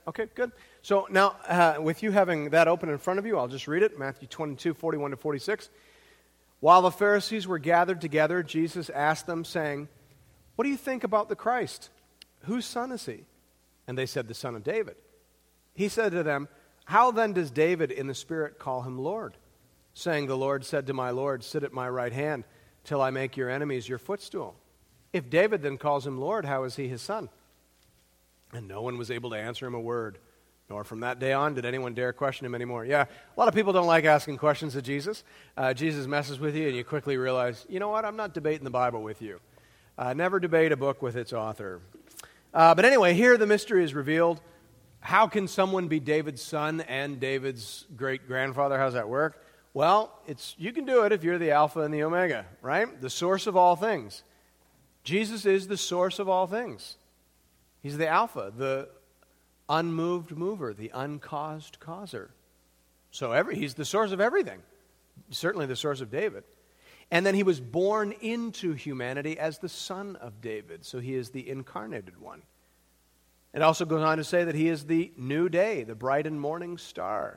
Okay, good. So now, with you having that open in front of you, I'll just read it. Matthew 22, 41 to 46. While the Pharisees were gathered together, Jesus asked them, saying, "What do you think about the Christ? Whose son is he?" And they said, "The son of David." He said to them, "How then does David in the Spirit call him Lord? Saying, 'The Lord said to my Lord, sit at my right hand till I make your enemies your footstool.' If David then calls him Lord, how is he his son?" And no one was able to answer him a word, nor from that day on did anyone dare question him anymore. Yeah, a lot of people don't like asking questions of Jesus. Jesus messes with you, and you quickly realize, you know what, I'm not debating the Bible with you. Never debate a book with its author. But anyway, here the mystery is revealed. How can someone be David's son and David's great-grandfather? How does that work? Well, you can do it if you're the Alpha and the Omega, right? The source of all things. Jesus is the source of all things. He's the Alpha, the unmoved mover, the uncaused causer. So he's the source of everything, certainly the source of David. And then he was born into humanity as the son of David, so he is the incarnated one. It also goes on to say that he is the new day, the bright and morning star.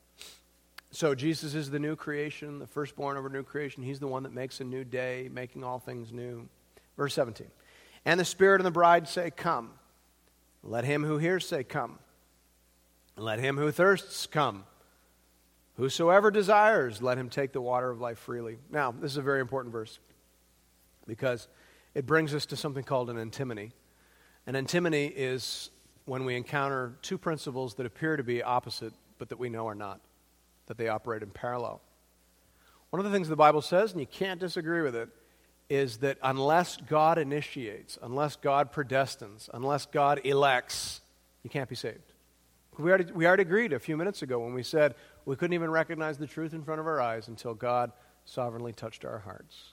So Jesus is the new creation, the firstborn of a new creation. He's the one that makes a new day, making all things new. Verse 17, "And the Spirit and the bride say, 'Come.' Let him who hears say, 'Come.' And let him who thirsts come. Whosoever desires, let him take the water of life freely." Now, this is a very important verse because it brings us to something called an antinomy. An antinomy is when we encounter two principles that appear to be opposite, but that we know are not, that they operate in parallel. One of the things the Bible says, and you can't disagree with it, is that unless God initiates, unless God predestines, unless God elects, you can't be saved. We already agreed a few minutes ago when we said we couldn't even recognize the truth in front of our eyes until God sovereignly touched our hearts.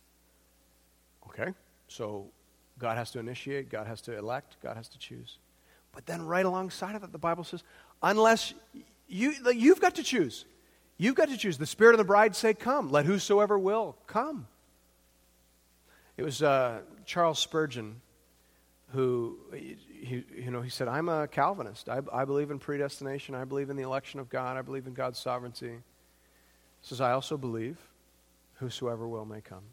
Okay, so God has to initiate, God has to elect, God has to choose. But then right alongside of it, the Bible says, unless you've got to choose. You've got to choose. The Spirit and the bride say, "Come." Let whosoever will come. It was Charles Spurgeon who, he said, "I'm a Calvinist. I believe in predestination. I believe in the election of God. I believe in God's sovereignty." He says, "I also believe whosoever will may come."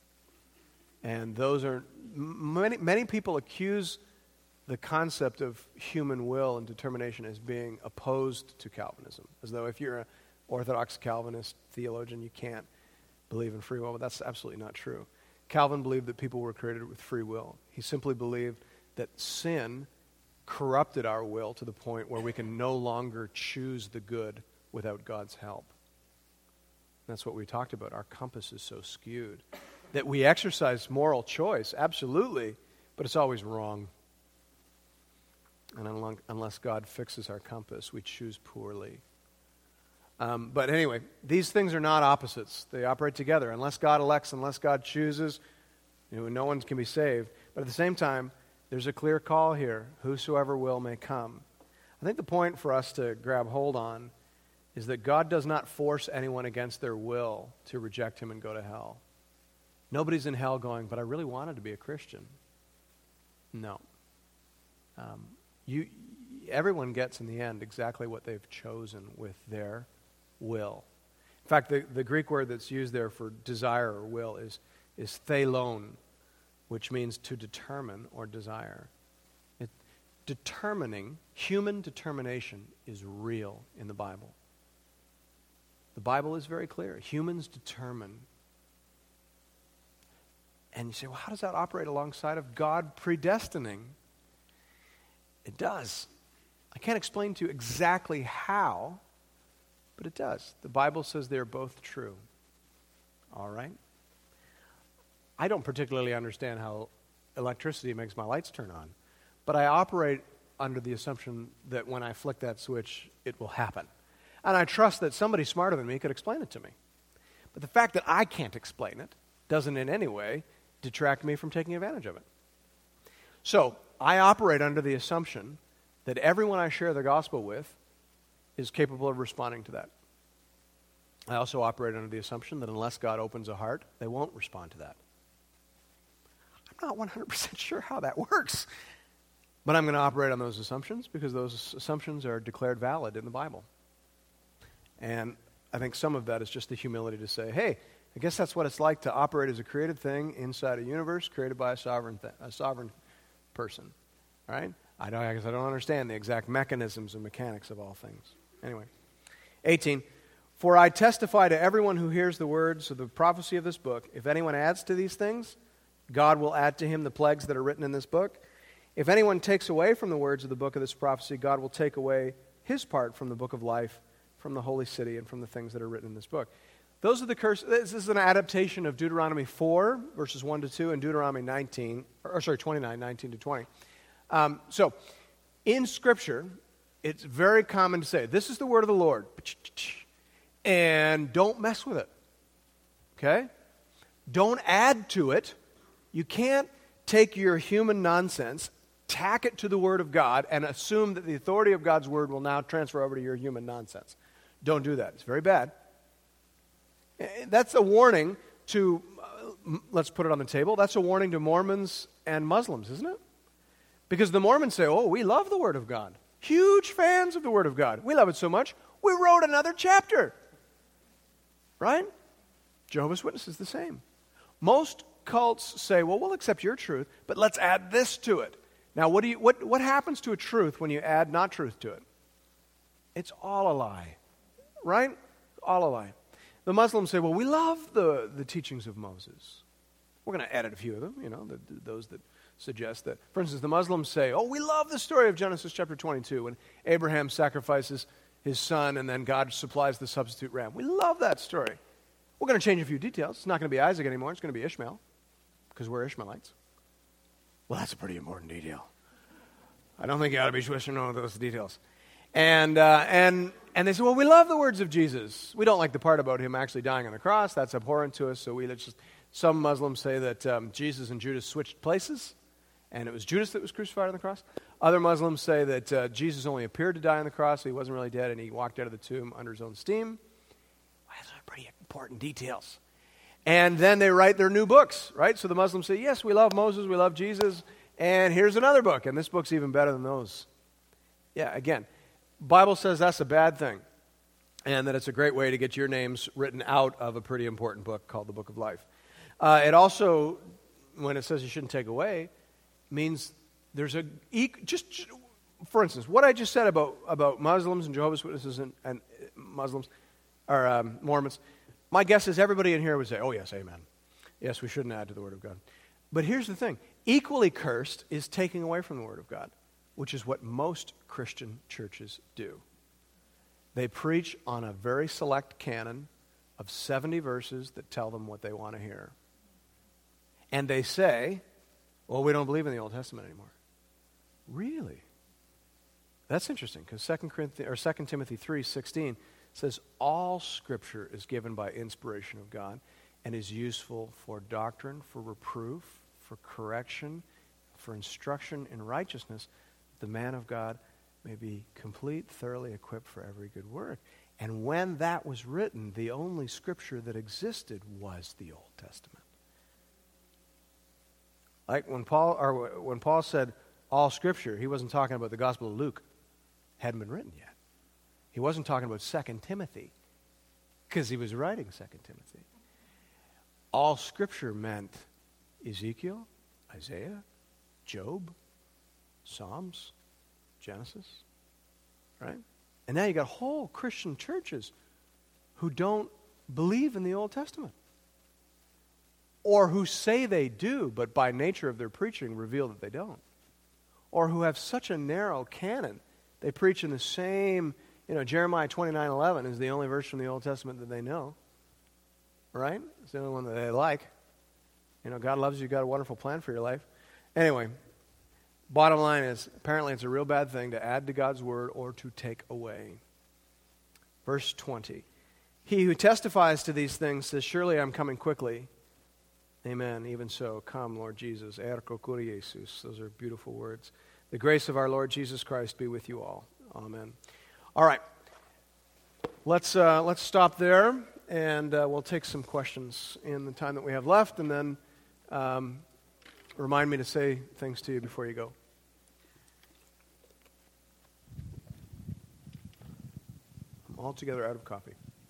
And those are, many people accuse the concept of human will and determination as being opposed to Calvinism, as though if you're an Orthodox Calvinist theologian, you can't believe in free will, but that's absolutely not true. Calvin believed that people were created with free will. He simply believed that sin corrupted our will to the point where we can no longer choose the good without God's help. That's what we talked about. Our compass is so skewed that we exercise moral choice, absolutely, but it's always wrong. And unless God fixes our compass, we choose poorly. But anyway, these things are not opposites. They operate together. Unless God elects, unless God chooses, no one can be saved. But at the same time, there's a clear call here. Whosoever will may come. I think the point for us to grab hold on is that God does not force anyone against their will to reject him and go to hell. Nobody's in hell going, "But I really wanted to be a Christian." No. Everyone gets in the end exactly what they've chosen with their will. In fact, the Greek word that's used there for desire or will is thelon, which means to determine or desire. Human determination is real in the Bible. The Bible is very clear. Humans determine. And you say, well, how does that operate alongside of God predestining? It does. I can't explain to you exactly how, but it does. The Bible says they're both true. All right? I don't particularly understand how electricity makes my lights turn on, but I operate under the assumption that when I flick that switch, it will happen. And I trust that somebody smarter than me could explain it to me. But the fact that I can't explain it doesn't in any way detract me from taking advantage of it. So, I operate under the assumption that everyone I share the gospel with is capable of responding to that. I also operate under the assumption that unless God opens a heart, they won't respond to that. I'm not 100% sure how that works. But I'm going to operate on those assumptions because those assumptions are declared valid in the Bible. And I think some of that is just the humility to say, hey, I guess that's what it's like to operate as a created thing inside a universe created by a sovereign person, right? I guess I don't understand the exact mechanisms and mechanics of all things. Anyway, 18, for I testify to everyone who hears the words of the prophecy of this book, if anyone adds to these things, God will add to him the plagues that are written in this book. If anyone takes away from the words of the book of this prophecy, God will take away his part from the book of life, from the holy city, and from the things that are written in this book. Those are the curses. This is an adaptation of Deuteronomy 4, verses 1 to 2, and Deuteronomy 29, 19 to 20. So, in Scripture, it's very common to say, this is the word of the Lord, and don't mess with it. Okay? Don't add to it. You can't take your human nonsense, tack it to the Word of God, and assume that the authority of God's Word will now transfer over to your human nonsense. Don't do that. It's very bad. That's a warning to, let's put it on the table, that's a warning to Mormons and Muslims, isn't it? Because the Mormons say, oh, we love the Word of God. Huge fans of the Word of God. We love it so much, we wrote another chapter. Right? Jehovah's Witnesses the same. Most cults say, well, we'll accept your truth, but let's add this to it. Now, what happens to a truth when you add not truth to it? It's all a lie. Right? All a lie. The Muslims say, well, we love the teachings of Moses. We're going to edit a few of them, those that suggest that. For instance, the Muslims say, oh, we love the story of Genesis chapter 22 when Abraham sacrifices his son and then God supplies the substitute ram. We love that story. We're going to change a few details. It's not going to be Isaac anymore. It's going to be Ishmael because we're Ishmaelites. Well, that's a pretty important detail. I don't think you ought to be supposed to know those details. And they say, well, we love the words of Jesus. We don't like the part about him actually dying on the cross. That's abhorrent to us. So some Muslims say that Jesus and Judas switched places, and it was Judas that was crucified on the cross. Other Muslims say that Jesus only appeared to die on the cross, so he wasn't really dead, and he walked out of the tomb under his own steam. Well, those are pretty important details. And then they write their new books, right? So the Muslims say, yes, we love Moses, we love Jesus, and here's another book, and this book's even better than those. Yeah, again, Bible says that's a bad thing, and that it's a great way to get your names written out of a pretty important book called the Book of Life. It also, when it says you shouldn't take away, means there's just for instance, what I just said about Muslims and Jehovah's Witnesses and Muslims, or Mormons, my guess is everybody in here would say, oh yes, amen. Yes, we shouldn't add to the Word of God. But here's the thing. Equally cursed is taking away from the Word of God, which is what most Christian churches do. They preach on a very select canon of 70 verses that tell them what they want to hear. And they say, well, we don't believe in the Old Testament anymore. Really? That's interesting, because 2 Timothy 3:16 says, all Scripture is given by inspiration of God and is useful for doctrine, for reproof, for correction, for instruction in righteousness, the man of God may be complete, thoroughly equipped for every good work. And when that was written, the only Scripture that existed was the Old Testament. Like when Paul said all Scripture, he wasn't talking about the Gospel of Luke. Hadn't been written yet. He wasn't talking about 2 Timothy because he was writing 2 Timothy. All Scripture meant Ezekiel, Isaiah, Job, Psalms, Genesis, right? And now you got whole Christian churches who don't believe in the Old Testament, or who say they do, but by nature of their preaching reveal that they don't, or who have such a narrow canon, they preach in the same, Jeremiah 29:11 is the only verse from the Old Testament that they know, right? It's the only one that they like. God loves you, got a wonderful plan for your life. Anyway, bottom line is, apparently it's a real bad thing to add to God's word or to take away. Verse 20. He who testifies to these things says, surely I'm coming quickly. Amen. Even so, come, Lord Jesus. Erko kuri Jesus. Those are beautiful words. The grace of our Lord Jesus Christ be with you all. Amen. All right. Let's stop there, and we'll take some questions in the time that we have left, and then remind me to say things to you before you go. altogether out of copy.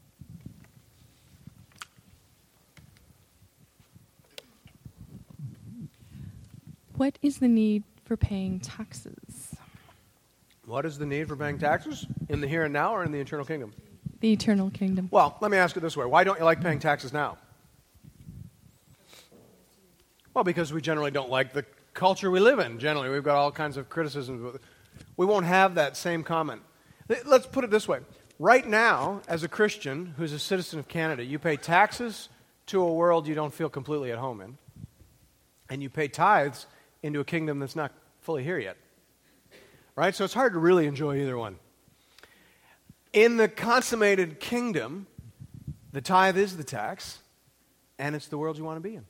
What is the need for paying taxes? What is the need for paying taxes? In the here and now or in the eternal kingdom? The eternal kingdom. Well, let me ask it this way. Why don't you like paying taxes now? Well, because we generally don't like the culture we live in. Generally, we've got all kinds of criticisms. We won't have that same comment. Let's put it this way. Right now, as a Christian who's a citizen of Canada, you pay taxes to a world you don't feel completely at home in, and you pay tithes into a kingdom that's not fully here yet. Right? So it's hard to really enjoy either one. In the consummated kingdom, the tithe is the tax, and it's the world you want to be in.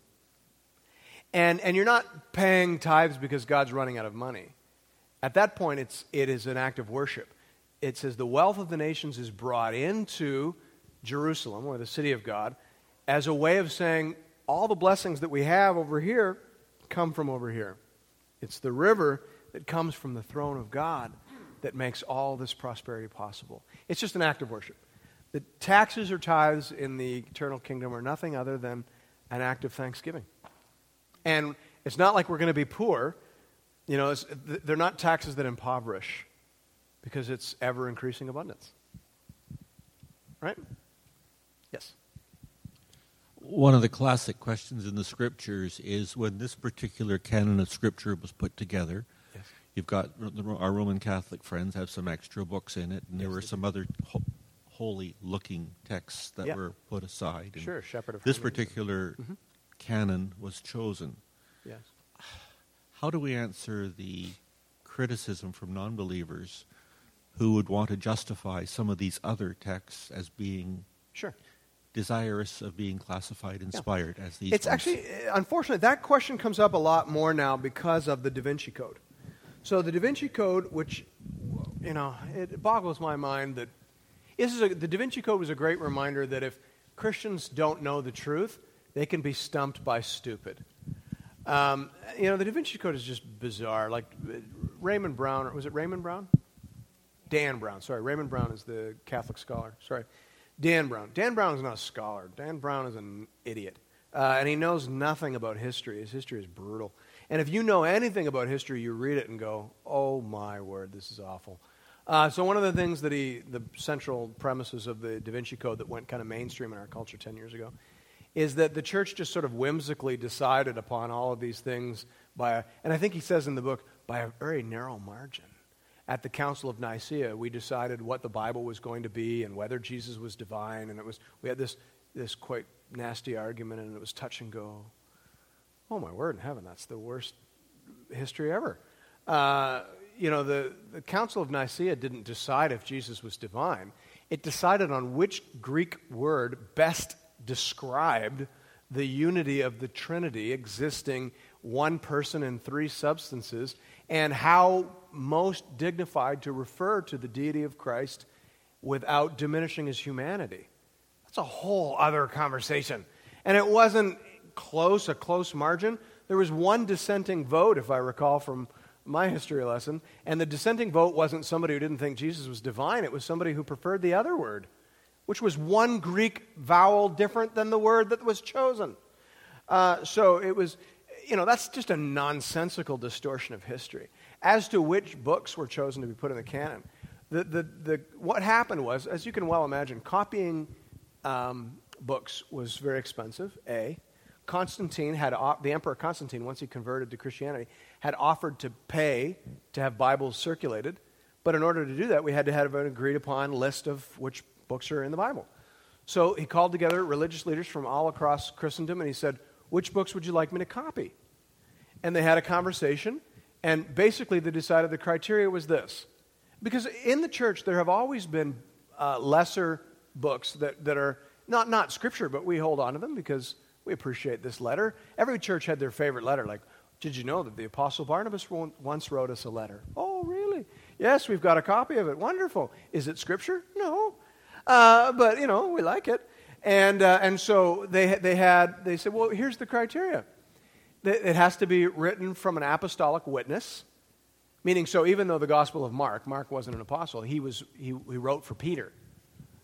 And you're not paying tithes because God's running out of money. At that point, it is an act of worship. It says the wealth of the nations is brought into Jerusalem, or the city of God, as a way of saying all the blessings that we have over here come from over here. It's the river that comes from the throne of God that makes all this prosperity possible. It's just an act of worship. The taxes or tithes in the eternal kingdom are nothing other than an act of thanksgiving. And it's not like we're going to be poor. You know, they're not taxes that impoverish because it's ever-increasing abundance. Right? Yes. One of the classic questions in the Scriptures is when this particular canon of Scripture was put together, yes. You've got our Roman Catholic friends have some extra books in it, and there were some other holy-looking texts that were put aside. And sure, Shepherd of this Hermes. particular canon was chosen. Yes. How do we answer the criticism from non-believers who would want to justify some of these other texts as being desirous of being classified, inspired as these It's ones? actually, unfortunately, that question comes up a lot more now because of the Da Vinci Code. So the Da Vinci Code, which, you know, it boggles my mind that the Da Vinci Code was a great reminder that if Christians don't know the truth, they can be stumped by stupid. You know, the Da Vinci Code is just bizarre. Like Raymond Brown, was it Raymond Brown? Dan Brown, sorry. Raymond Brown is the Catholic scholar. Sorry. Dan Brown. Dan Brown is not a scholar. Dan Brown is an idiot. And he knows nothing about history. His history is brutal. And if you know anything about history, you read it and go, oh my word, this is awful. So one of the things that the central premises of the Da Vinci Code that went kind of mainstream in our culture 10 years ago is that the church just sort of whimsically decided upon all of these things and I think he says in the book, by a very narrow margin. At the Council of Nicaea, we decided what the Bible was going to be and whether Jesus was divine, and we had this quite nasty argument, and it was touch and go. Oh my word in heaven, that's the worst history ever. You know, the Council of Nicaea didn't decide if Jesus was divine. It decided on which Greek word best described the unity of the Trinity, existing one person in three substances, and how most dignified to refer to the deity of Christ without diminishing his humanity. That's a whole other conversation. And it wasn't a close margin. There was one dissenting vote, if I recall from my history lesson, and the dissenting vote wasn't somebody who didn't think Jesus was divine. It was somebody who preferred the other word, which was one Greek vowel different than the word that was chosen. So it was, you know, that's just a nonsensical distortion of history. As to which books were chosen to be put in the canon, what happened was, as you can well imagine, copying books was very expensive, A. The Emperor Constantine, once he converted to Christianity, had offered to pay to have Bibles circulated, but in order to do that, we had to have an agreed-upon list of which books are in the Bible. So he called together religious leaders from all across Christendom, and he said, which books would you like me to copy? And they had a conversation, and basically they decided the criteria was this. Because in the church, there have always been lesser books that are not Scripture, but we hold on to them because we appreciate this letter. Every church had their favorite letter. Like, did you know that the Apostle Barnabas once wrote us a letter? Oh, really? Yes, we've got a copy of it. Wonderful. Is it Scripture? No. But, you know, we like it. And so they said, well, here's the criteria. It has to be written from an apostolic witness, meaning so even though the Gospel of Mark wasn't an apostle, he wrote for Peter.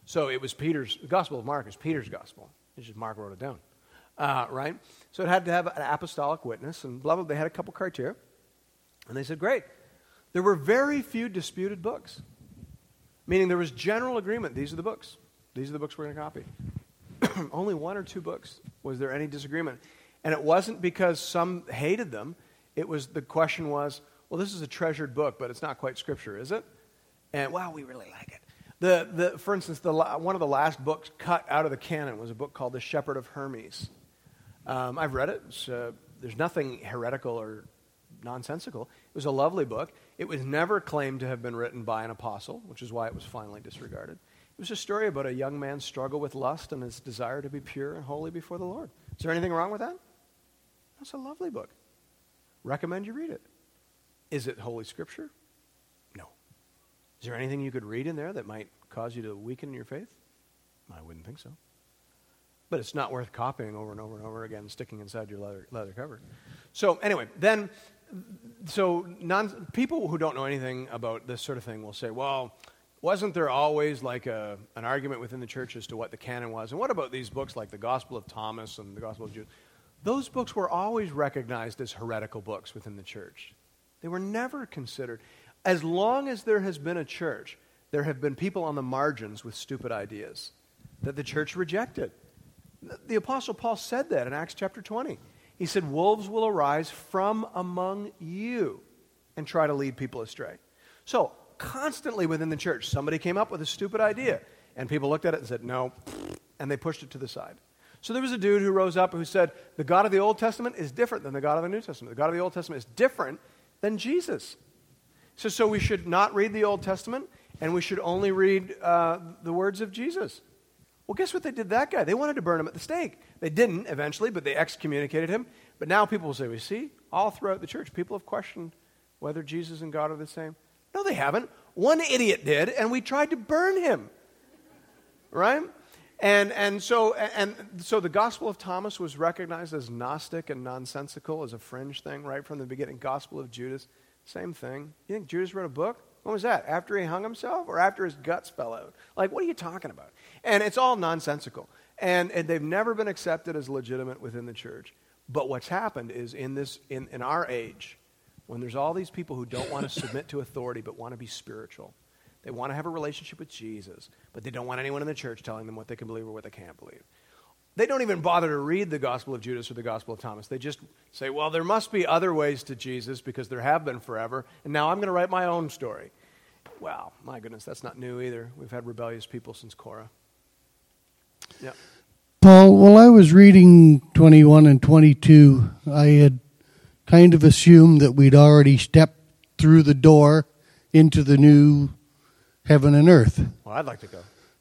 So it was the Gospel of Mark is Peter's gospel. It's just Mark wrote it down, right? So it had to have an apostolic witness, and blah, blah, they had a couple criteria. And they said, great. There were very few disputed books, meaning there was general agreement. These are the books. These are the books we're going to copy. Only 1 or 2 books was there any disagreement. And it wasn't because some hated them. The question was, well, this is a treasured book, but it's not quite Scripture, is it? And, well, we really like it. For instance, one of the last books cut out of the canon was a book called The Shepherd of Hermes. I've read it. There's nothing heretical or nonsensical. It was a lovely book. It was never claimed to have been written by an apostle, which is why it was finally disregarded. It was a story about a young man's struggle with lust and his desire to be pure and holy before the Lord. Is there anything wrong with that? That's a lovely book. Recommend you read it. Is it Holy Scripture? No. Is there anything you could read in there that might cause you to weaken in your faith? I wouldn't think so. But it's not worth copying over and over and over again, sticking inside your leather cover. So anyway, people who don't know anything about this sort of thing will say, well, wasn't there always like an argument within the church as to what the canon was? And what about these books like the Gospel of Thomas and the Gospel of Jude? Those books were always recognized as heretical books within the church. They were never considered. As long as there has been a church, there have been people on the margins with stupid ideas that the church rejected. The Apostle Paul said that in Acts chapter 20. He said, wolves will arise from among you and try to lead people astray. So, constantly within the church, somebody came up with a stupid idea, and people looked at it and said, no, and they pushed it to the side. So there was a dude who rose up who said, the God of the Old Testament is different than the God of the New Testament. The God of the Old Testament is different than Jesus. So we should not read the Old Testament, and we should only read the words of Jesus. Well, guess what they did to that guy? They wanted to burn him at the stake. They didn't eventually, but they excommunicated him. But now people will say, we see, all throughout the church, people have questioned whether Jesus and God are the same. No, they haven't. One idiot did, and we tried to burn him. Right? And so the Gospel of Thomas was recognized as Gnostic and nonsensical, as a fringe thing right from the beginning. Gospel of Judas, same thing. You think Judas wrote a book? When was that? After he hung himself or after his guts fell out? Like, what are you talking about? And it's all nonsensical. And they've never been accepted as legitimate within the church. But what's happened is in our age, when there's all these people who don't want to submit to authority but want to be spiritual, they want to have a relationship with Jesus, but they don't want anyone in the church telling them what they can believe or what they can't believe. They don't even bother to read the Gospel of Judas or the Gospel of Thomas. They just say, well, there must be other ways to Jesus because there have been forever, and now I'm going to write my own story. Well, my goodness, that's not new either. We've had rebellious people since Korah. Yeah. Paul, while I was reading 21 and 22, I had kind of assumed that we'd already stepped through the door into the new heaven and earth. Well, I'd like to go.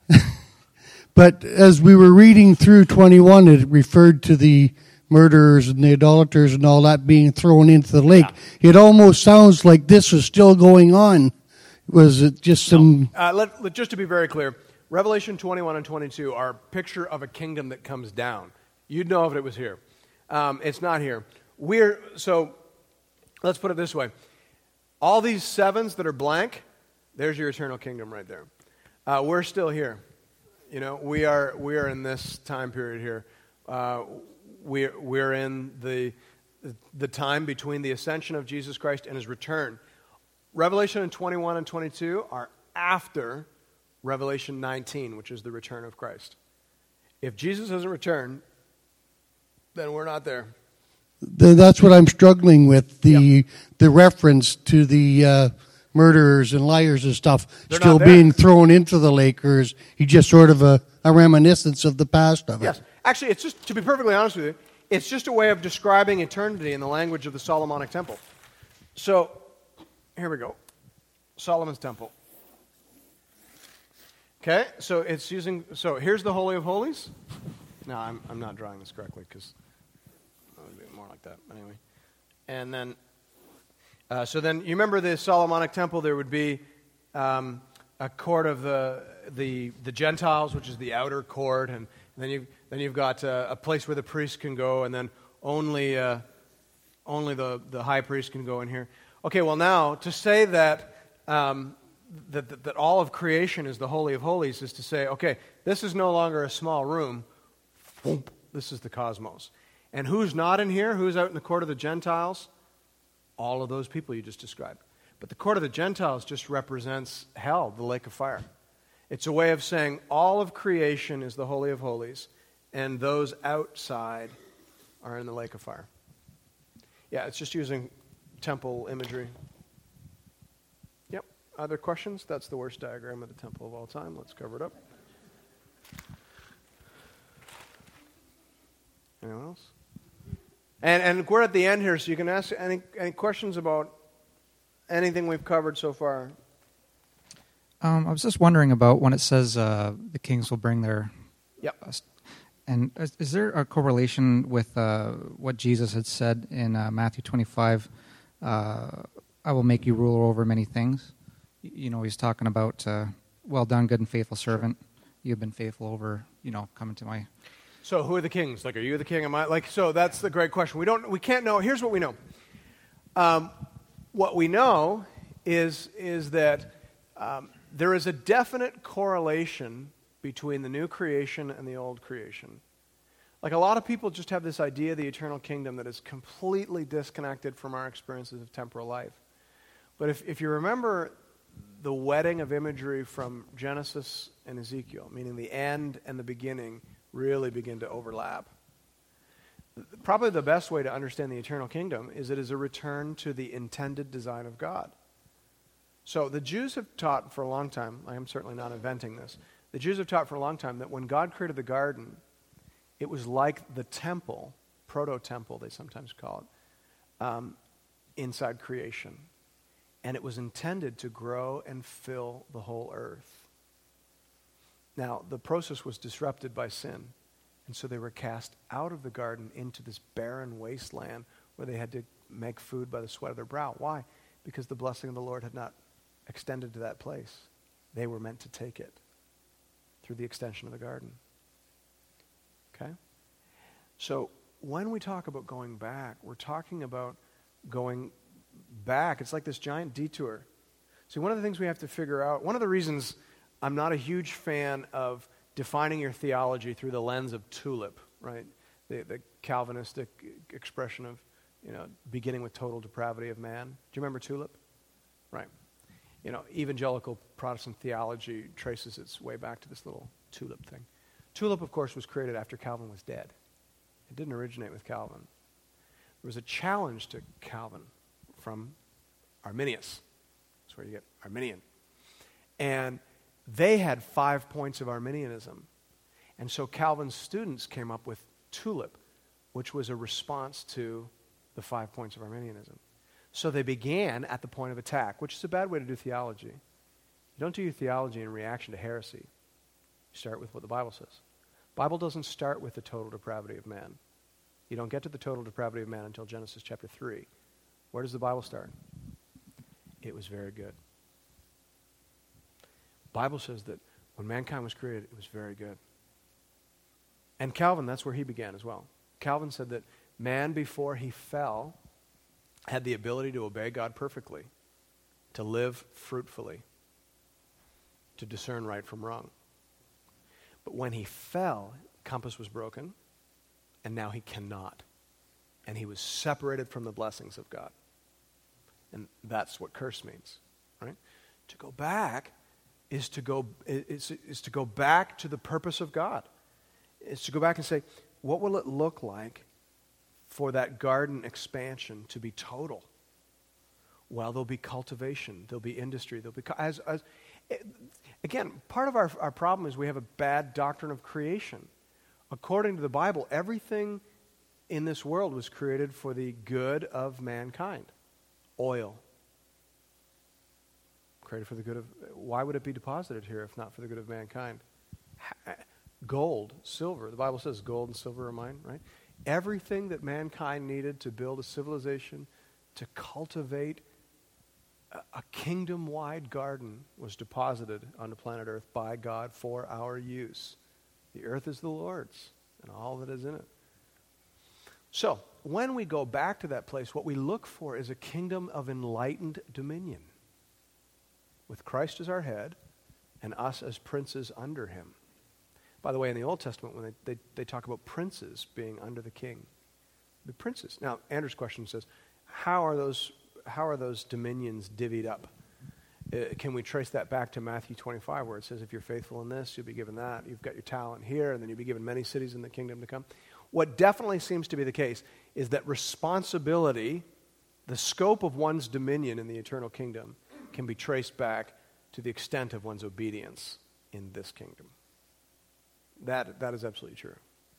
But as we were reading through 21, it referred to the murderers and the idolaters and all that being thrown into the lake. Yeah. It almost sounds like this is still going on. Was it just some... just to be very clear, Revelation 21 and 22 are a picture of a kingdom that comes down. You'd know if it was here. It's not here. So let's put it this way. All these sevens that are blank, there's your eternal kingdom right there. We're still here. You know, we are in this time period here. We're in the time between the ascension of Jesus Christ and his return. Revelation 21 and 22 are after Revelation 19, which is the return of Christ. If Jesus hasn't returned, then we're not there. That's what I'm struggling with, the reference to the murderers and liars and stuff. They're still being thrown into the lake, or is he just sort of a reminiscence of the past of it? Yes. Actually, it's just, to be perfectly honest with you, it's just a way of describing eternity in the language of the Solomonic Temple. So, here we go. Solomon's Temple. Okay, so here's the Holy of Holies. No, I'm not drawing this correctly because it would be more like that. Anyway. And then, so then you remember the Solomonic Temple, there would be a court of the Gentiles, which is the outer court, and then you've got a place where the priest can go, and then only the high priest can go in here. Okay, well now, to say that that all of creation is the Holy of Holies is to say, okay, this is no longer a small room. This is the cosmos. And who's not in here? Who's out in the court of the Gentiles? All of those people you just described. But the court of the Gentiles just represents hell, the lake of fire. It's a way of saying all of creation is the Holy of Holies, and those outside are in the lake of fire. Yeah, it's just using temple imagery. Yep. Other questions? That's the worst diagram of the temple of all time. Let's cover it up. Anyone else? And we're at the end here, so you can ask any questions about anything we've covered so far. I was just wondering about when it says the kings will bring their... Yep. And is there a correlation with what Jesus had said in Matthew 25, I will make you ruler over many things? You know, he's talking about, well done, good and faithful servant. You've been faithful over, coming to my... So who are the kings? Like, are you the king? Am I? So that's the great question. We can't know. Here's what we know. What we know is that there is a definite correlation between the new creation and the old creation. Like, a lot of people just have this idea of the eternal kingdom that is completely disconnected from our experiences of temporal life. But if you remember the wedding of imagery from Genesis and Ezekiel, meaning the end and the beginning really begin to overlap. Probably the best way to understand the eternal kingdom is it is a return to the intended design of God. So the Jews have taught for a long time, I am certainly not inventing this, the Jews have taught for a long time that when God created the garden, it was like the temple, proto-temple they sometimes call it, inside creation. And it was intended to grow and fill the whole earth. Now, the process was disrupted by sin, and so they were cast out of the garden into this barren wasteland where they had to make food by the sweat of their brow. Why? Because the blessing of the Lord had not extended to that place. They were meant to take it through the extension of the garden. Okay? So when we talk about going back, we're talking about going back. It's like this giant detour. See, one of the things we have to figure out, one of the reasons I'm not a huge fan of defining your theology through the lens of tulip, right? The Calvinistic expression of, beginning with total depravity of man. Do you remember tulip? Right. Evangelical Protestant theology traces its way back to this little tulip thing. Tulip, of course, was created after Calvin was dead. It didn't originate with Calvin. There was a challenge to Calvin from Arminius. That's where you get Arminian. And they had 5 points of Arminianism. And so Calvin's students came up with tulip, which was a response to the 5 points of Arminianism. So they began at the point of attack, which is a bad way to do theology. You don't do your theology in reaction to heresy. You start with what the Bible says. The Bible doesn't start with the total depravity of man. You don't get to the total depravity of man until Genesis chapter 3. Where does the Bible start? It was very good. The Bible says that when mankind was created, it was very good. And Calvin, that's where he began as well. Calvin said that man, before he fell, had the ability to obey God perfectly, to live fruitfully, to discern right from wrong. But when he fell, compass was broken, and now he cannot. And he was separated from the blessings of God. And that's what curse means, right? To go back is to go back to the purpose of God. It's to go back and say, what will it look like for that garden expansion to be total? Well, there'll be cultivation, there'll be industry, there'll be again, part of our problem is we have a bad doctrine of creation. According to the Bible, everything in this world was created for the good of mankind. Oil, created for the good of... Why would it be deposited here if not for the good of mankind? Gold, silver. The Bible says gold and silver are mine, right? Everything that mankind needed to build a civilization, to cultivate a kingdom-wide garden was deposited onto planet Earth by God for our use. The earth is the Lord's and all that is in it. So, when we go back to that place, what we look for is a kingdom of enlightened dominion. with Christ as our head and us as princes under him. By the way, in the Old Testament, when they talk about princes being under the king, the princes. Now, Andrew's question says, how are those dominions divvied up? Can we trace that back to Matthew 25, where it says, if you're faithful in this, you'll be given that. You've got your talent here, and then you'll be given many cities in the kingdom to come. What definitely seems to be the case is that responsibility, the scope of one's dominion in the eternal kingdom, can be traced back to the extent of one's obedience in this kingdom. That is absolutely true.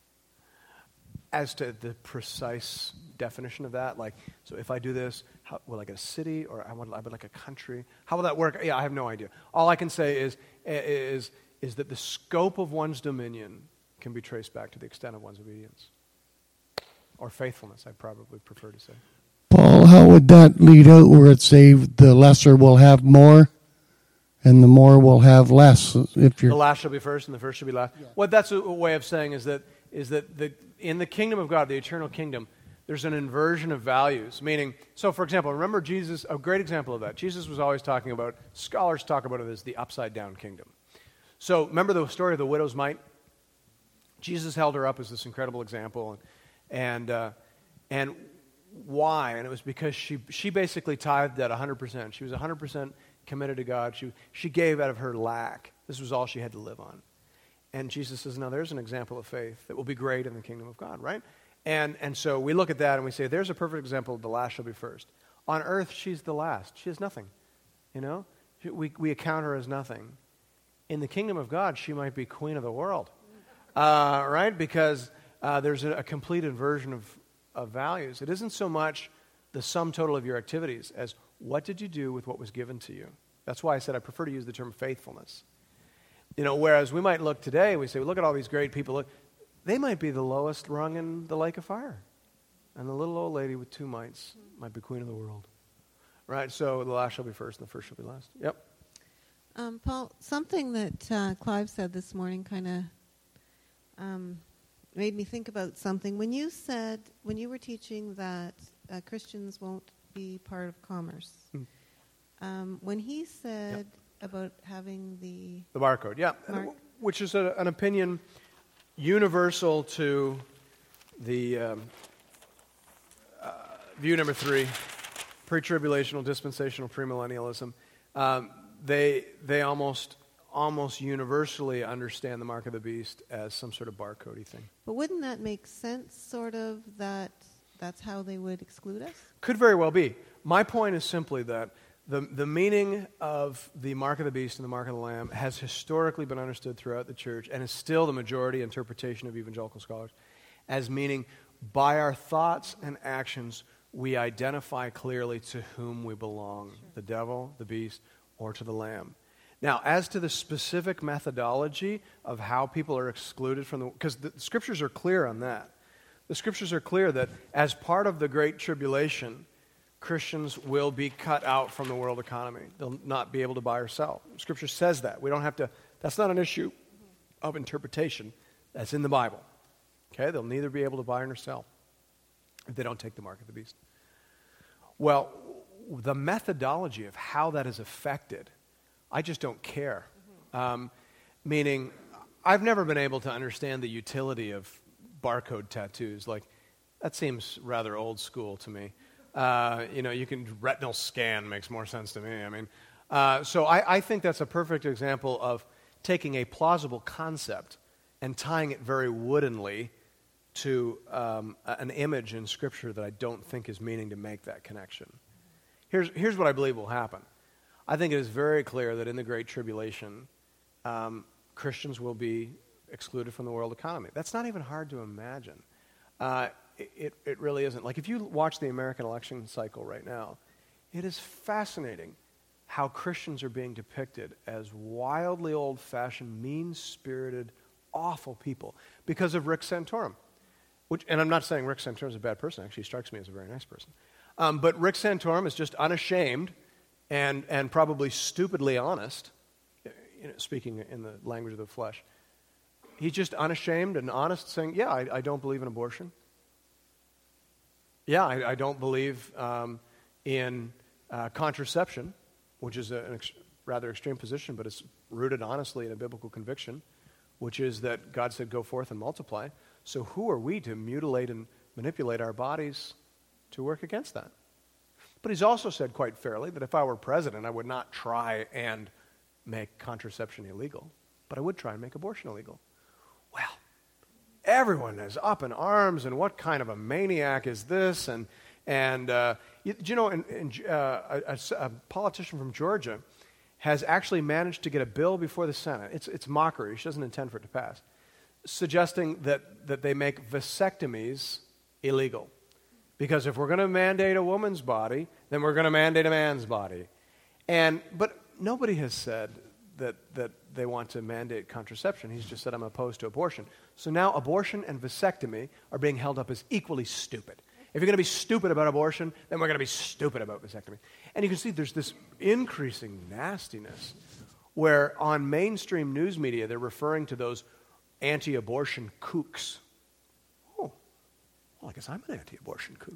As to the precise definition of that, like, so if I do this, will I get a city, or I would like a country? How will that work? Yeah, I have no idea. All I can say is that the scope of one's dominion can be traced back to the extent of one's obedience. Or faithfulness, I'd probably prefer to say. Paul, how would that lead out where it say the lesser will have more and the more will have less? If you're... The last shall be first and the first shall be last. Yeah. What that's a way of saying is that in the kingdom of God, the eternal kingdom, there's an inversion of values. Meaning, so for example, remember Jesus, a great example of that. Jesus was always talking about, scholars talk about it as the upside down kingdom. So remember the story of the widow's mite? Jesus held her up as this incredible example. And why? And it was because she basically tithed at 100%. She was 100% committed to God. She gave out of her lack. This was all she had to live on. And Jesus says, no, there's an example of faith that will be great in the kingdom of God, right? And so we look at that and we say, there's a perfect example of the last shall be first. On earth, she's the last. She has nothing, you know? We account her as nothing. In the kingdom of God, she might be queen of the world, right? Because there's a complete inversion of values. It isn't so much the sum total of your activities as what did you do with what was given to you. That's why I said I prefer to use the term faithfulness. You know, whereas we might look today, we say, look at all these great people. They might be the lowest rung in the lake of fire. And the little old lady with 2 mites might be queen of the world. Right? So the last shall be first and the first shall be last. Yep. Paul, something that Clive said this morning kind of made me think about something. When you were teaching that Christians won't be part of commerce, when he said about having the barcode, yeah, which is an opinion universal to the view number 3, pre-tribulational, dispensational, premillennialism. They almost universally understand the mark of the beast as some sort of barcodey thing. But wouldn't that make sense, sort of, that that's how they would exclude us? Could very well be. My point is simply that the meaning of the mark of the beast and the mark of the lamb has historically been understood throughout the church and is still the majority interpretation of evangelical scholars as meaning by our thoughts and actions we identify clearly to whom we belong, the devil, the beast, or to the lamb. Now, as to the specific methodology of how people are excluded from because the scriptures are clear on that. The scriptures are clear that as part of the Great Tribulation, Christians will be cut out from the world economy. They'll not be able to buy or sell. Scripture says that. We don't have to, that's not an issue of interpretation. That's in the Bible. Okay? They'll neither be able to buy nor sell if they don't take the mark of the beast. Well, the methodology of how that is affected, I just don't care. Meaning, I've never been able to understand the utility of barcode tattoos. Like, that seems rather old school to me. You can retinal scan makes more sense to me. I mean, so I think that's a perfect example of taking a plausible concept and tying it very woodenly to an image in Scripture that I don't think is meaning to make that connection. Here's what I believe will happen. I think it is very clear that in the Great Tribulation, Christians will be excluded from the world economy. That's not even hard to imagine. It really isn't. Like, if you watch the American election cycle right now, it is fascinating how Christians are being depicted as wildly old-fashioned, mean-spirited, awful people because of Rick Santorum. And I'm not saying Rick Santorum is a bad person. Actually, he strikes me as a very nice person. But Rick Santorum is just unashamed and probably stupidly honest, speaking in the language of the flesh. He's just unashamed and honest, saying, yeah, I don't believe in abortion. Yeah, I don't believe in contraception, which is rather extreme position, but it's rooted honestly in a biblical conviction, which is that God said, go forth and multiply. So who are we to mutilate and manipulate our bodies to work against that? But he's also said quite fairly that if I were president, I would not try and make contraception illegal, but I would try and make abortion illegal. Well, everyone is up in arms, and what kind of a maniac is this? And a politician from Georgia has actually managed to get a bill before the Senate. It's mockery. She doesn't intend for it to pass, suggesting that they make vasectomies illegal. Because if we're going to mandate a woman's body, then we're going to mandate a man's body. But nobody has said that they want to mandate contraception. He's just said, I'm opposed to abortion. So now abortion and vasectomy are being held up as equally stupid. If you're going to be stupid about abortion, then we're going to be stupid about vasectomy. And you can see there's this increasing nastiness where on mainstream news media they're referring to those anti-abortion kooks. Oh, well, I guess I'm an anti-abortion kook.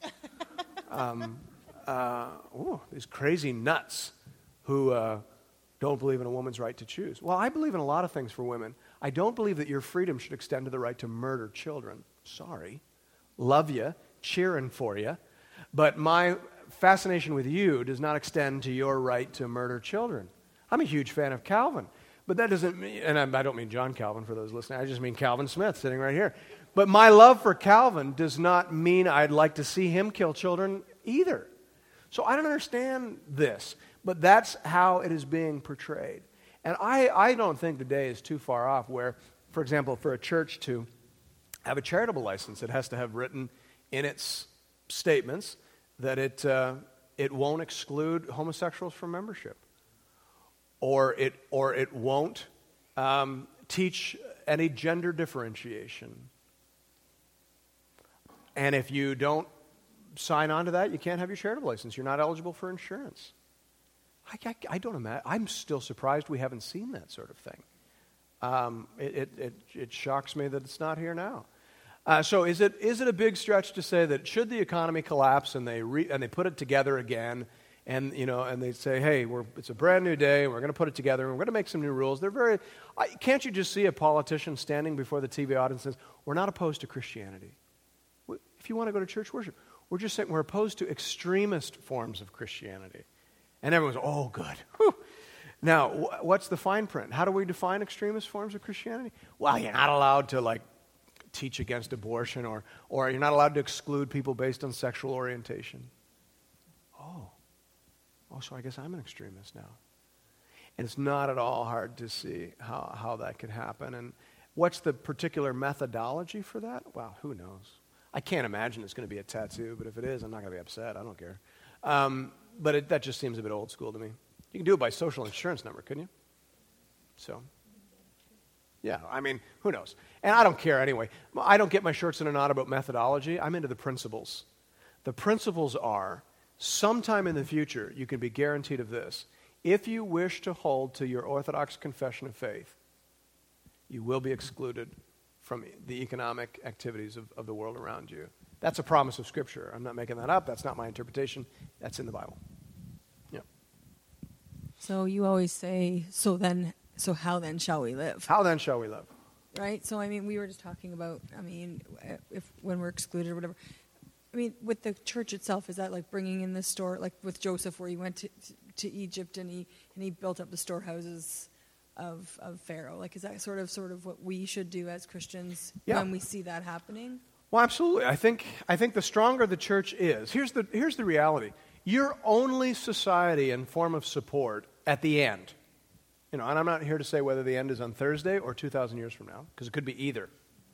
These crazy nuts who don't believe in a woman's right to choose. Well, I believe in a lot of things for women. I don't believe that your freedom should extend to the right to murder children. Sorry. Love you. Cheering for you. But my fascination with you does not extend to your right to murder children. I'm a huge fan of Calvin. But that doesn't mean, and I don't mean John Calvin for those listening, I just mean Calvin Smith sitting right here. But my love for Calvin does not mean I'd like to see him kill children either. So I don't understand this, but that's how it is being portrayed. And I don't think the day is too far off where, for example, for a church to have a charitable license, it has to have written in its statements that it won't exclude homosexuals from membership. Or it won't teach any gender differentiation. And if you don't sign on to that, you can't have your charitable license. You're not eligible for insurance. I don't imagine. I'm still surprised we haven't seen that sort of thing. It shocks me that it's not here now. So is it a big stretch to say that should the economy collapse and they put it together again? And they say, hey, it's a brand new day. We're going to put it together. And we're going to make some new rules. Can't you just see a politician standing before the TV audience and says, we're not opposed to Christianity. If you want to go to church worship, we're just saying we're opposed to extremist forms of Christianity. And everyone's, oh, good. Whew. Now, what's the fine print? How do we define extremist forms of Christianity? Well, you're not allowed to teach against abortion, or you're not allowed to exclude people based on sexual orientation. Oh, so I guess I'm an extremist now. And it's not at all hard to see how that could happen. And what's the particular methodology for that? Well, who knows? I can't imagine it's going to be a tattoo, but if it is, I'm not going to be upset. I don't care. But that just seems a bit old school to me. You can do it by social insurance number, couldn't you? So, yeah, I mean, who knows? And I don't care anyway. I don't get my shirts in a knot about methodology. I'm into the principles. The principles are, sometime in the future, you can be guaranteed of this. If you wish to hold to your Orthodox confession of faith, you will be excluded from the economic activities of the world around you. That's a promise of Scripture. I'm not making that up. That's not my interpretation. That's in the Bible. Yeah. So you always say, so how then shall we live? How then shall we live? Right? So, I mean, we were just talking about, when we're excluded or whatever. I mean, with the church itself, is that like bringing in the store, like with Joseph, where he went to Egypt and he built up the storehouses of Pharaoh? Like, is that sort of what we should do as Christians when we see that happening? Well, absolutely. I think the stronger the church is, here's the reality. Your only society and form of support at the end, and I'm not here to say whether the end is on Thursday or 2,000 years from now, because it could be either.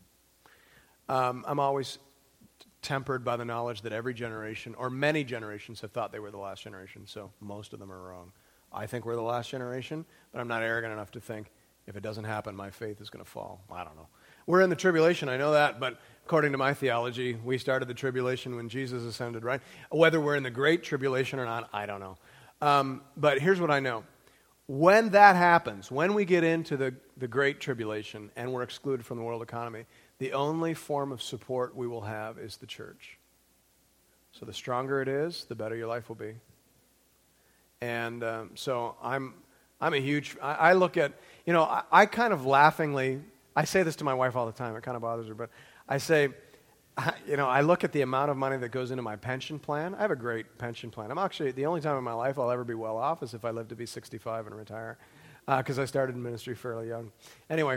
I'm always tempered by the knowledge that every generation, or many generations, have thought they were the last generation, so most of them are wrong. I think we're the last generation, but I'm not arrogant enough to think if it doesn't happen, my faith is going to fall. I don't know. We're in the tribulation, I know that, but according to my theology, we started the tribulation when Jesus ascended, right? Whether we're in the great tribulation or not, I don't know. But here's what I know. When that happens, when we get into the great tribulation and we're excluded from the world economy, the only form of support we will have is the church. So the stronger it is, the better your life will be. And so I'm I'm a huge, I look at, I kind of laughingly, I say this to my wife all the time, it kind of bothers her, but I say, I look at the amount of money that goes into my pension plan. I have a great pension plan. I'm actually, the only time in my life I'll ever be well off is if I live to be 65 and retire, because I started in ministry fairly young. Anyway,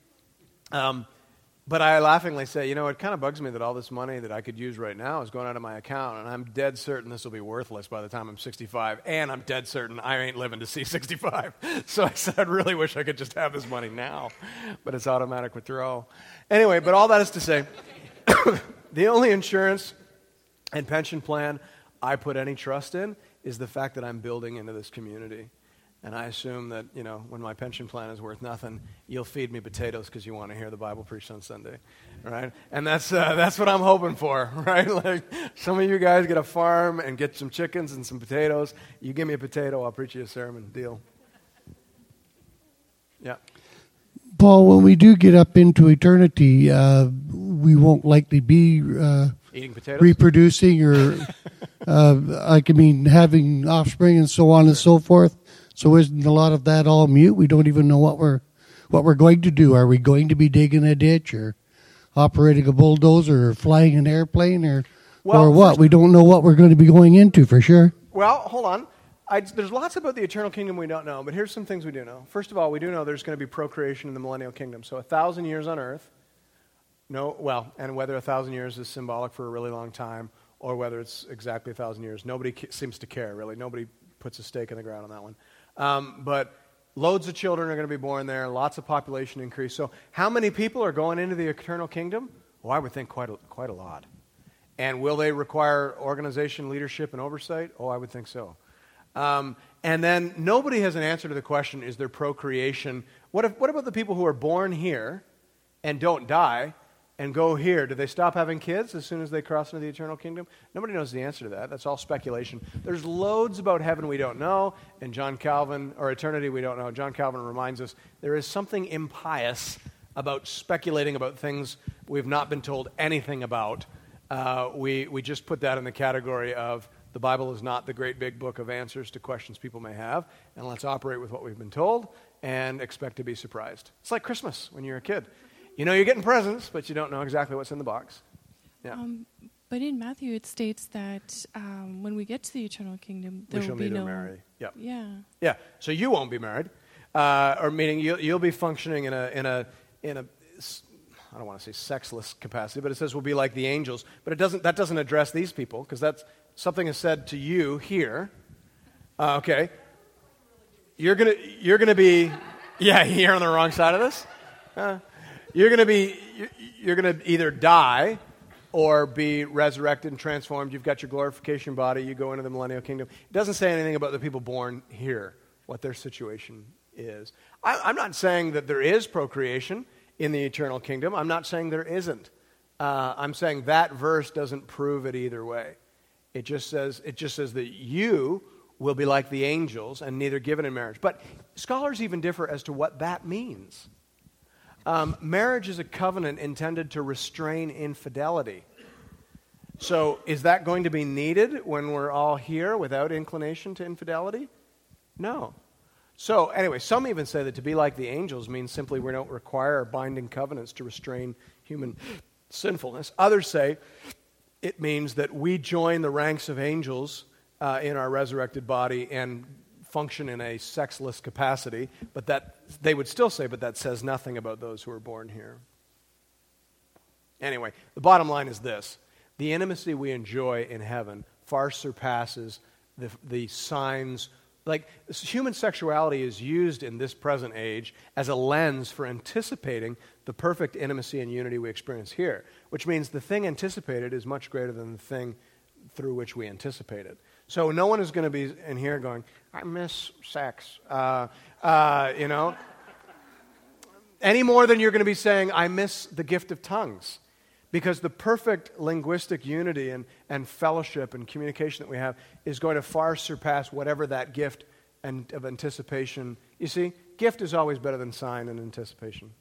but I laughingly say, it kind of bugs me that all this money that I could use right now is going out of my account, and I'm dead certain this will be worthless by the time I'm 65, and I'm dead certain I ain't living to see 65. So I said, I really wish I could just have this money now, but it's automatic withdrawal. Anyway, but all that is to say, the only insurance and pension plan I put any trust in is the fact that I'm building into this community. And I assume that, when my pension plan is worth nothing, you'll feed me potatoes because you want to hear the Bible preached on Sunday, right? And that's what I'm hoping for, right? Like, some of you guys get a farm and get some chickens and some potatoes. You give me a potato, I'll preach you a sermon. Deal. Yeah. Paul, when we do get up into eternity, we won't likely be eating potatoes, reproducing, or having offspring and so on and so forth. So isn't a lot of that all mute? We don't even know what we're going to do. Are we going to be digging a ditch, or operating a bulldozer, or flying an airplane, or what? We don't know what we're going to be going into for sure. Well, hold on. There's lots about the eternal kingdom we don't know, but here's some things we do know. First of all, we do know there's going to be procreation in the millennial kingdom. So 1,000 years on earth. And whether 1,000 years is symbolic for a really long time, or whether it's exactly 1,000 years, nobody seems to care, really. Nobody puts a stake in the ground on that one. But loads of children are going to be born there, lots of population increase. So how many people are going into the eternal kingdom? Well, I would think quite a lot. And will they require organization, leadership, and oversight? Oh, I would think so. And then nobody has an answer to the question, is there procreation? What about the people who are born here and don't die and go here? Do they stop having kids as soon as they cross into the eternal kingdom? Nobody knows the answer to that. That's all speculation. There's loads about heaven we don't know, and eternity we don't know. John Calvin reminds us there is something impious about speculating about things we've not been told anything about. We just put that in the category of the Bible is not the great big book of answers to questions people may have, and let's operate with what we've been told and expect to be surprised. It's like Christmas when you're a kid. You're getting presents, but you don't know exactly what's in the box. Yeah. But in Matthew, it states that when we get to the eternal kingdom, there will be no marry. Yep. Yeah. Yeah. So you won't be married, or meaning you'll be functioning in a I don't want to say sexless capacity, but it says we'll be like the angels. But that doesn't address these people, because that's something is said to you here. Okay. You're gonna be, yeah, you're on the wrong side of this. You're going to either die or be resurrected and transformed. You've got your glorification body. You go into the millennial kingdom. It doesn't say anything about the people born here, what their situation is. I'm not saying that there is procreation in the eternal kingdom. I'm not saying there isn't. I'm saying that verse doesn't prove it either way. It just says that you will be like the angels and neither given in marriage. But scholars even differ as to what that means. Marriage is a covenant intended to restrain infidelity. So is that going to be needed when we're all here without inclination to infidelity? No. So anyway, some even say that to be like the angels means simply we don't require binding covenants to restrain human sinfulness. Others say it means that we join the ranks of angels in our resurrected body and function in a sexless capacity, but that they would still say, but that says nothing about those who are born here. Anyway, the bottom line is this. The intimacy we enjoy in heaven far surpasses the signs. Like, human sexuality is used in this present age as a lens for anticipating the perfect intimacy and unity we experience here, which means the thing anticipated is much greater than the thing through which we anticipate it. So no one is going to be in here going, I miss sex, any more than you're going to be saying, I miss the gift of tongues. Because the perfect linguistic unity and fellowship and communication that we have is going to far surpass whatever that gift of anticipation. You see, gift is always better than sign and anticipation.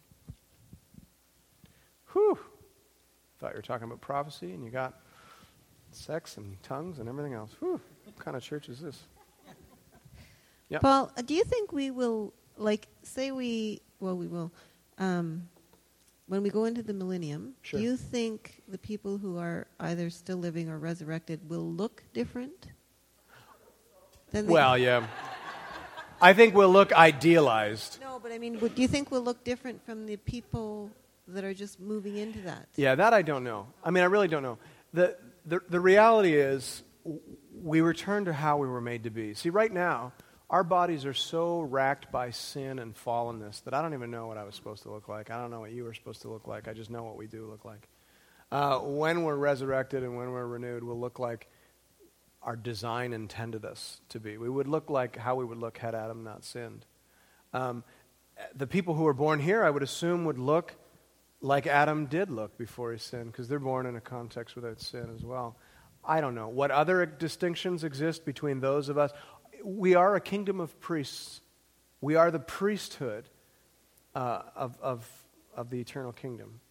Whew. Thought you were talking about prophecy and you got sex and tongues and everything else. Whew. What kind of church is this? Yep. Paul, do you think we will, we will, when we go into the millennium, Sure. do you think the people who are either still living or resurrected will look different? Well, yeah. I think we'll look idealized. No, but I mean, do you think we'll look different from the people that are just moving into that? Yeah, that I don't know. I mean, I really don't know. The reality is we return to how we were made to be. See, right now, our bodies are so racked by sin and fallenness that I don't even know what I was supposed to look like. I don't know what you were supposed to look like. I just know what we do look like. When we're resurrected and when we're renewed, we'll look like our design intended us to be. We would look like how we would look had Adam not sinned. The people who are born here, I would assume, would look like Adam did look before he sinned, because they're born in a context without sin as well. I don't know. What other distinctions exist between those of us? We are a kingdom of priests. We are the priesthood of the eternal kingdom.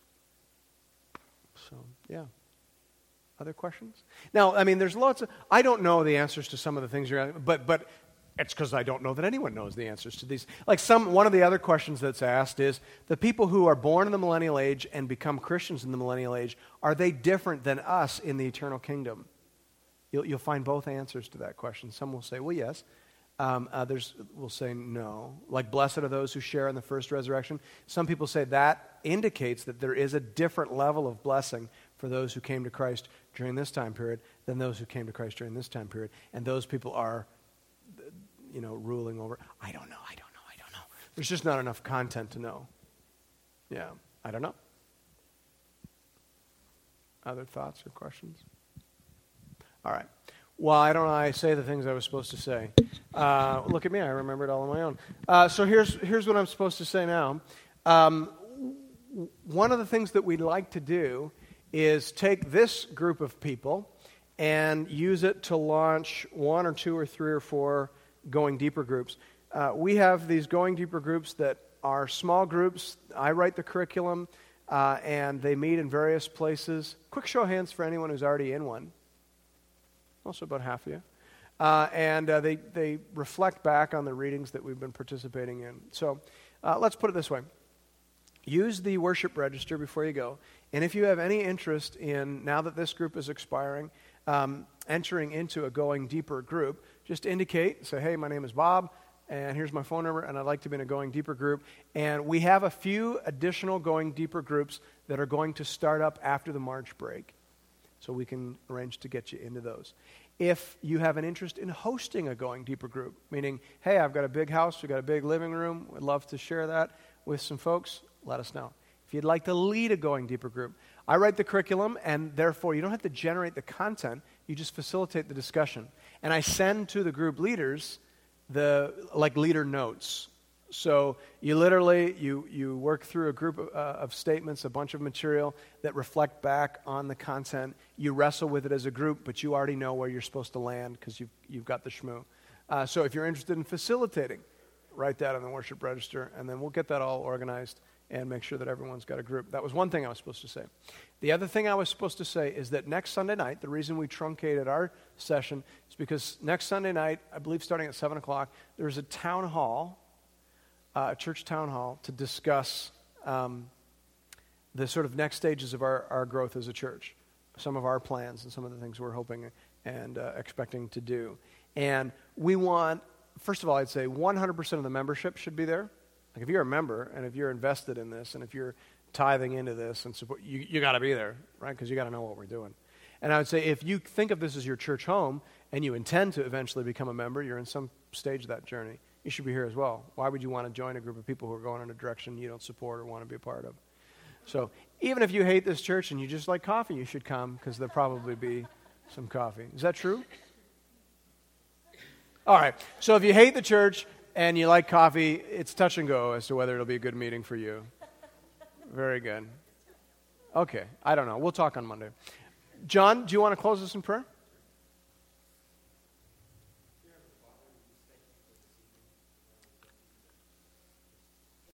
So, yeah. Other questions? Now, I mean, there's lots of... I don't know the answers to some of the things you're... But it's because I don't know that anyone knows the answers to these. One of the other questions that's asked is, the people who are born in the millennial age and become Christians in the millennial age, are they different than us in the eternal kingdom? You'll find both answers to that question. Some will say, well, yes. Others will say no. Like, blessed are those who share in the first resurrection. Some people say that indicates that there is a different level of blessing for those who came to Christ during this time period than those who came to Christ during this time period. And those people are, ruling over. I don't know. There's just not enough content to know. Yeah, I don't know. Other thoughts or questions? All right. Well, I don't know. I say the things I was supposed to say. Look at me. I remembered all on my own. So here's what I'm supposed to say now. One of the things that we'd like to do is take this group of people and use it to launch 1 or 2 or 3 or 4 Going Deeper groups. We have these Going Deeper groups that are small groups. I write the curriculum, and they meet in various places. Quick show of hands for anyone who's already in one. Also about half of you. And they reflect back on the readings that we've been participating in. So let's put it this way. Use the worship register before you go. And if you have any interest in, now that this group is expiring, entering into a Going Deeper group, just indicate, say, hey, my name is Bob, and here's my phone number, and I'd like to be in a Going Deeper group. And we have a few additional Going Deeper groups that are going to start up after the March break. So we can arrange to get you into those. If you have an interest in hosting a Going Deeper group, meaning, hey, I've got a big house, we've got a big living room, we'd love to share that with some folks, let us know. If you'd like to lead a Going Deeper group, I write the curriculum, and therefore you don't have to generate the content, you just facilitate the discussion. And I send to the group leaders leader notes. So you literally, you work through a group of statements, a bunch of material that reflect back on the content. You wrestle with it as a group, but you already know where you're supposed to land because you've got the shmoo. So if you're interested in facilitating, write that on the worship register, and then we'll get that all organized and make sure that everyone's got a group. That was one thing I was supposed to say. The other thing I was supposed to say is that next Sunday night, the reason we truncated our session is because next Sunday night, I believe starting at 7 o'clock, there's a town hall, a church town hall, to discuss the sort of next stages of our growth as a church, some of our plans and some of the things we're hoping and expecting to do. And we want, first of all, I'd say 100% of the membership should be there. Like, if you're a member and if you're invested in this and if you're tithing into this and support, you got to be there, right? Because you got to know what we're doing. And I would say if you think of this as your church home and you intend to eventually become a member, you're in some stage of that journey, you should be here as well. Why would you want to join a group of people who are going in a direction you don't support or want to be a part of? So even if you hate this church and you just like coffee, you should come, because there'll probably be some coffee. Is that true? All right. So if you hate the church and you like coffee, it's touch and go as to whether it'll be a good meeting for you. Very good. Okay. I don't know. We'll talk on Monday. John, do you want to close us in prayer?